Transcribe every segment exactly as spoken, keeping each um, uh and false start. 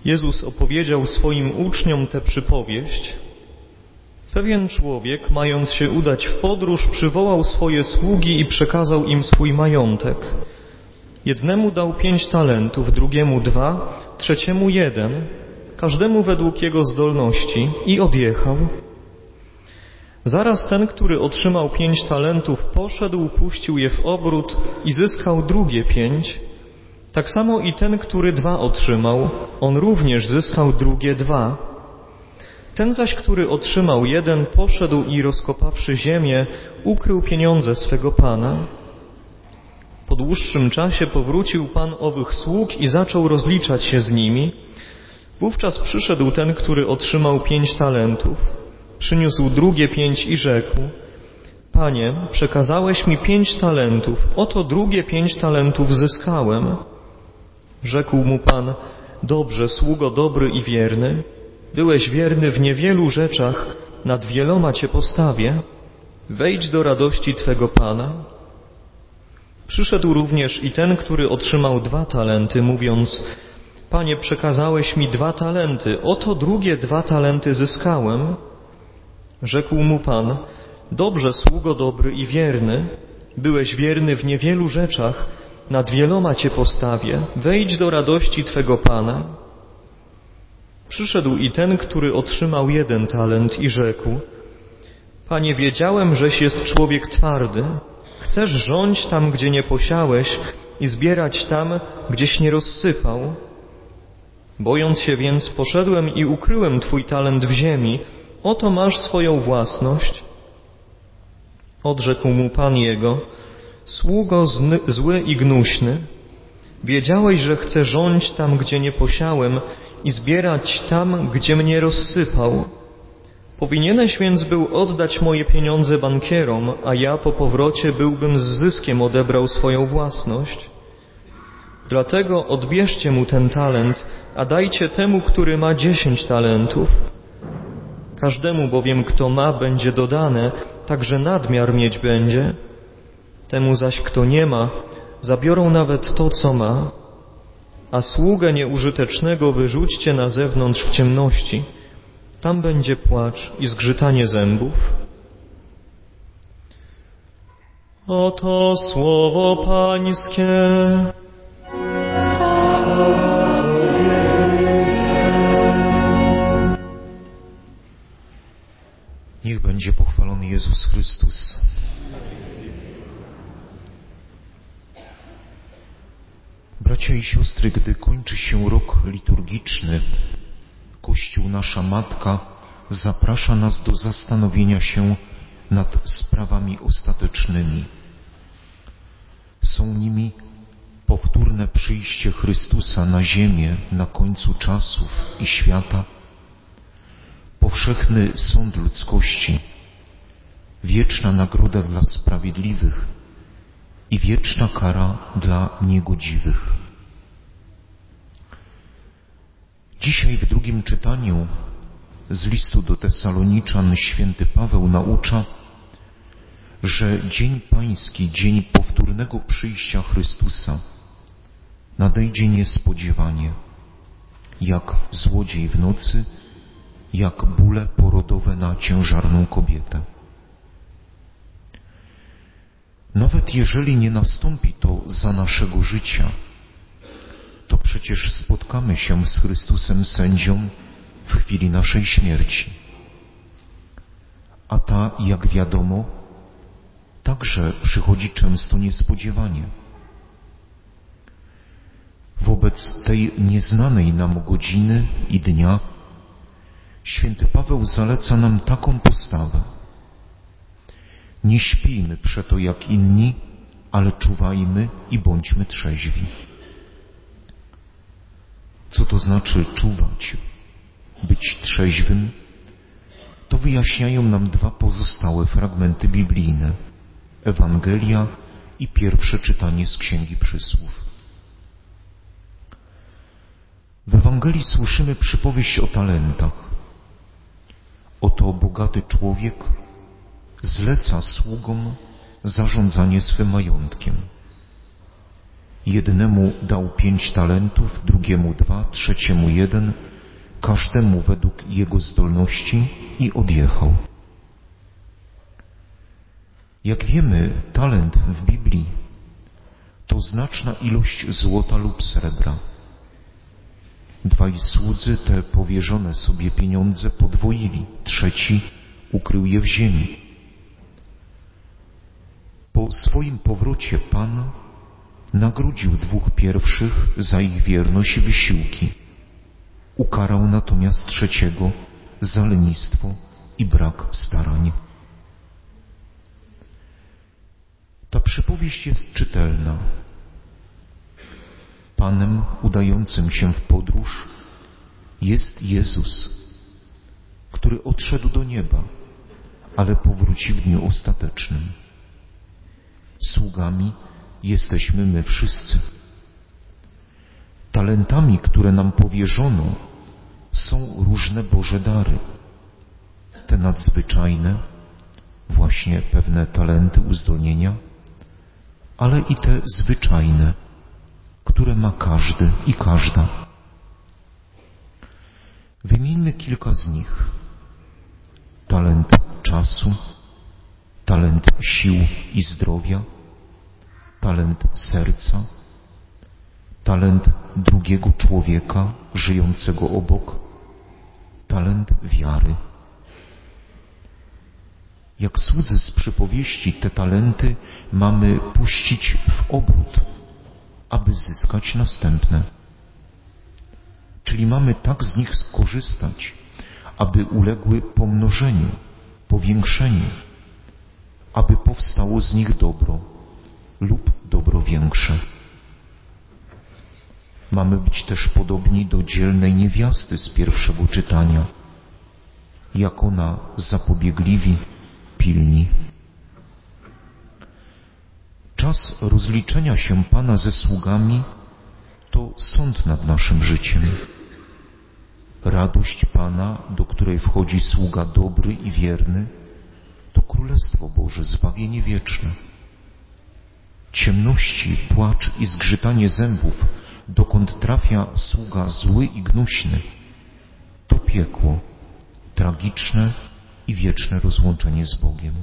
Jezus opowiedział swoim uczniom tę przypowieść. Pewien człowiek, mając się udać w podróż, przywołał swoje sługi i przekazał im swój majątek. Jednemu dał pięć talentów, drugiemu dwa, trzeciemu jeden, każdemu według jego zdolności, i odjechał. Zaraz ten, który otrzymał pięć talentów, poszedł, puścił je w obrót i zyskał drugie pięć. Tak samo i ten, który dwa otrzymał, on również zyskał drugie dwa. Ten zaś, który otrzymał jeden, poszedł i rozkopawszy ziemię, ukrył pieniądze swego pana. Po dłuższym czasie powrócił pan owych sług i zaczął rozliczać się z nimi. Wówczas przyszedł ten, który otrzymał pięć talentów. Przyniósł drugie pięć i rzekł: Panie, przekazałeś mi pięć talentów, oto drugie pięć talentów zyskałem. Rzekł mu pan: Dobrze, sługo dobry i wierny. Byłeś wierny w niewielu rzeczach, nad wieloma cię postawię. Wejdź do radości twego pana. Przyszedł również i ten, który otrzymał dwa talenty, mówiąc: Panie, przekazałeś mi dwa talenty, oto drugie dwa talenty zyskałem. Rzekł mu pan: Dobrze, sługo dobry i wierny. Byłeś wierny w niewielu rzeczach, nad wieloma cię postawię. Wejdź do radości twego pana. Przyszedł i ten, który otrzymał jeden talent i rzekł: Panie, wiedziałem, żeś jest człowiek twardy. Chcesz rządź tam, gdzie nie posiałeś, i zbierać tam, gdzieś nie rozsypał. Bojąc się więc, poszedłem i ukryłem twój talent w ziemi. Oto masz swoją własność. Odrzekł mu pan jego: Sługo zły i gnuśny, wiedziałeś, że chcę rządź tam, gdzie nie posiałem, i zbierać tam, gdzie mnie rozsypał. Powinieneś więc był oddać moje pieniądze bankierom, a ja po powrocie byłbym z zyskiem odebrał swoją własność. Dlatego odbierzcie mu ten talent, a dajcie temu, który ma dziesięć talentów. Każdemu bowiem, kto ma, będzie dodane, także nadmiar mieć będzie. Temu zaś, kto nie ma, zabiorą nawet to, co ma. A sługę nieużytecznego wyrzućcie na zewnątrz w ciemności. Tam będzie płacz i zgrzytanie zębów. Oto słowo Pańskie. Niech będzie pochwalony Jezus Chrystus. Bracia i siostry, gdy kończy się rok liturgiczny, Kościół, nasza Matka, zaprasza nas do zastanowienia się nad sprawami ostatecznymi. Są nimi powtórne przyjście Chrystusa na ziemię na końcu czasów i świata, powszechny sąd ludzkości, wieczna nagroda dla sprawiedliwych i wieczna kara dla niegodziwych. Dzisiaj w drugim czytaniu z listu do Tesaloniczan święty Paweł naucza, że Dzień Pański, dzień powtórnego przyjścia Chrystusa, nadejdzie niespodziewanie, jak złodziej w nocy, jak bóle porodowe na ciężarną kobietę. Nawet jeżeli nie nastąpi to za naszego życia, to przecież spotkamy się z Chrystusem sędzią w chwili naszej śmierci. A ta, jak wiadomo, także przychodzi często niespodziewanie. Wobec tej nieznanej nam godziny i dnia święty Paweł zaleca nam taką postawę. Nie śpijmy przeto jak inni, ale czuwajmy i bądźmy trzeźwi. Co to znaczy czuwać, być trzeźwym? To wyjaśniają nam dwa pozostałe fragmenty biblijne: Ewangelia i pierwsze czytanie z Księgi Przysłów. W Ewangelii słyszymy przypowieść o talentach. Oto bogaty człowiek zleca sługom zarządzanie swym majątkiem. Jednemu dał pięć talentów, drugiemu dwa, trzeciemu jeden, każdemu według jego zdolności i odjechał. Jak wiemy, talent w Biblii to znaczna ilość złota lub srebra. Dwaj słudzy te powierzone sobie pieniądze podwoili, trzeci ukrył je w ziemi. Po swoim powrocie Pan nagrodził dwóch pierwszych za ich wierność i wysiłki. Ukarał natomiast trzeciego za lenistwo i brak starań. Ta przypowieść jest czytelna. Panem udającym się w podróż jest Jezus, który odszedł do nieba, ale powróci w dniu ostatecznym. Sługami jesteśmy my wszyscy. Talentami, które nam powierzono, są różne Boże dary. Te nadzwyczajne, właśnie pewne talenty uzdolnienia, ale i te zwyczajne, które ma każdy i każda. Wymieńmy kilka z nich. Talent czasu, talent sił i zdrowia, talent serca, talent drugiego człowieka żyjącego obok, talent wiary. Jak słudzy z przypowieści, te talenty mamy puścić w obrót, aby zyskać następne. Czyli mamy tak z nich skorzystać, aby uległy pomnożeniu, powiększeniu, aby powstało z nich dobro lub dobro większe. Mamy być też podobni do dzielnej niewiasty z pierwszego czytania, jak ona zapobiegliwi, pilni. Czas rozliczenia się Pana ze sługami to sąd nad naszym życiem. Radość Pana, do której wchodzi sługa dobry i wierny, to Królestwo Boże, zbawienie wieczne. Ciemności, płacz i zgrzytanie zębów, dokąd trafia sługa zły i gnuśny, to piekło, tragiczne i wieczne rozłączenie z Bogiem.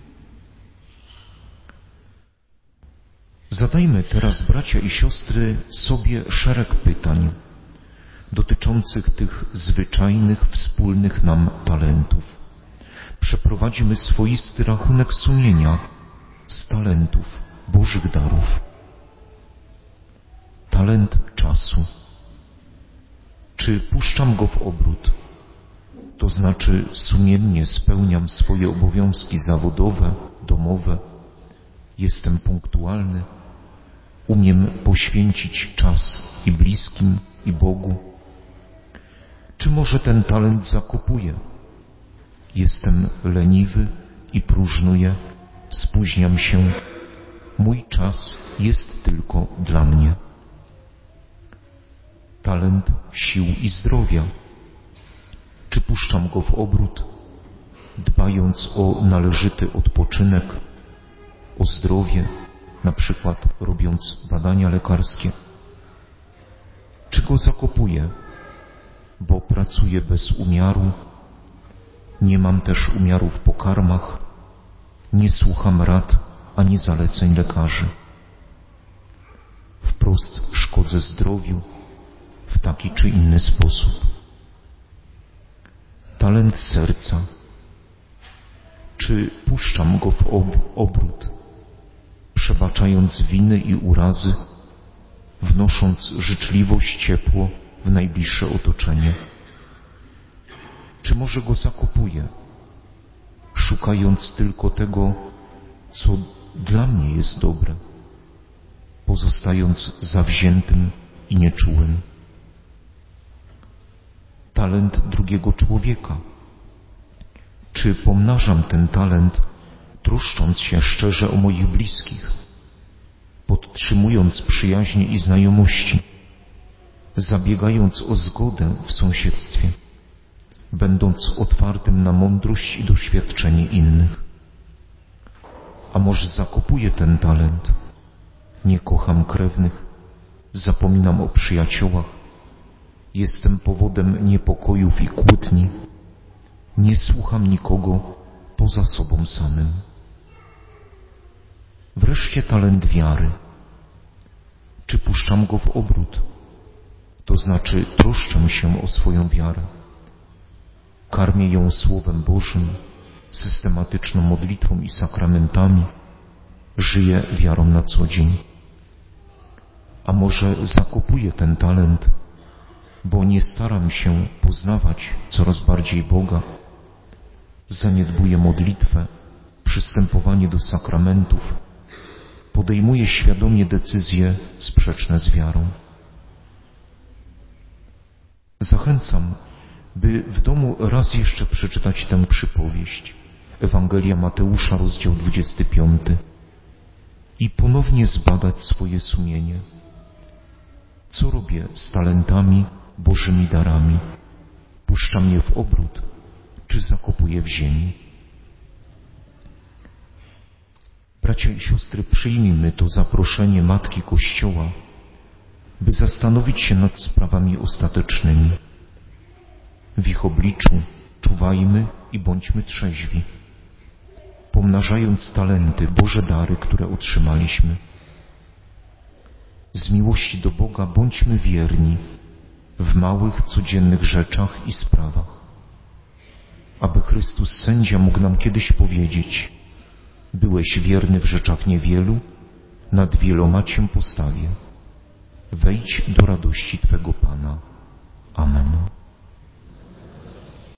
Zadajmy teraz, bracia i siostry, sobie szereg pytań dotyczących tych zwyczajnych, wspólnych nam talentów. Przeprowadźmy swoisty rachunek sumienia z talentów, Bożych darów. Talent czasu. Czy puszczam go w obrót? To znaczy sumiennie spełniam swoje obowiązki zawodowe, domowe, jestem punktualny, umiem poświęcić czas i bliskim, i Bogu. Czy może ten talent zakopuję? Jestem leniwy i próżnuję, spóźniam się. Mój czas jest tylko dla mnie. Talent sił i zdrowia. Czy puszczam go w obrót, dbając o należyty odpoczynek, o zdrowie, na przykład robiąc badania lekarskie? Czy go zakopuję, bo pracuję bez umiaru, nie mam też umiaru w pokarmach, nie słucham rad ani zaleceń lekarzy? Wprost szkodzę zdrowiu w taki czy inny sposób. Talent serca. Czy puszczam go w ob- obrót, przebaczając winy i urazy, wnosząc życzliwość, ciepło w najbliższe otoczenie? Czy może go zakopuję, szukając tylko tego, co dla mnie jest dobre, pozostając zawziętym i nieczułym? Talent drugiego człowieka. Czy pomnażam ten talent, troszcząc się szczerze o moich bliskich, podtrzymując przyjaźnie i znajomości, zabiegając o zgodę w sąsiedztwie, będąc otwartym na mądrość i doświadczenie innych? A może zakopuję ten talent, nie kocham krewnych, zapominam o przyjaciołach, jestem powodem niepokojów i kłótni, nie słucham nikogo poza sobą samym. Wreszcie talent wiary. Czy puszczam go w obrót? To znaczy troszczę się o swoją wiarę. Karmię ją Słowem Bożym, systematyczną modlitwą i sakramentami. Żyję wiarą na co dzień. A może zakopuję ten talent, bo nie staram się poznawać coraz bardziej Boga. Zaniedbuję modlitwę, przystępowanie do sakramentów, podejmuję świadomie decyzje sprzeczne z wiarą. Zachęcam, by w domu raz jeszcze przeczytać tę przypowieść, Ewangelia Mateusza, rozdział dwudziesty piąty, i ponownie zbadać swoje sumienie. Co robię z talentami, Bożymi darami? Puszczam je w obrót, czy zakopuję w ziemi? Bracia i siostry, przyjmijmy to zaproszenie Matki Kościoła, by zastanowić się nad sprawami ostatecznymi. W ich obliczu czuwajmy i bądźmy trzeźwi, pomnażając talenty, Boże dary, które otrzymaliśmy. Z miłości do Boga bądźmy wierni w małych, codziennych rzeczach i sprawach, aby Chrystus sędzia mógł nam kiedyś powiedzieć: byłeś wierny w rzeczach niewielu, nad wieloma Cię postawię. Wejdź do radości Twego Pana. Amen.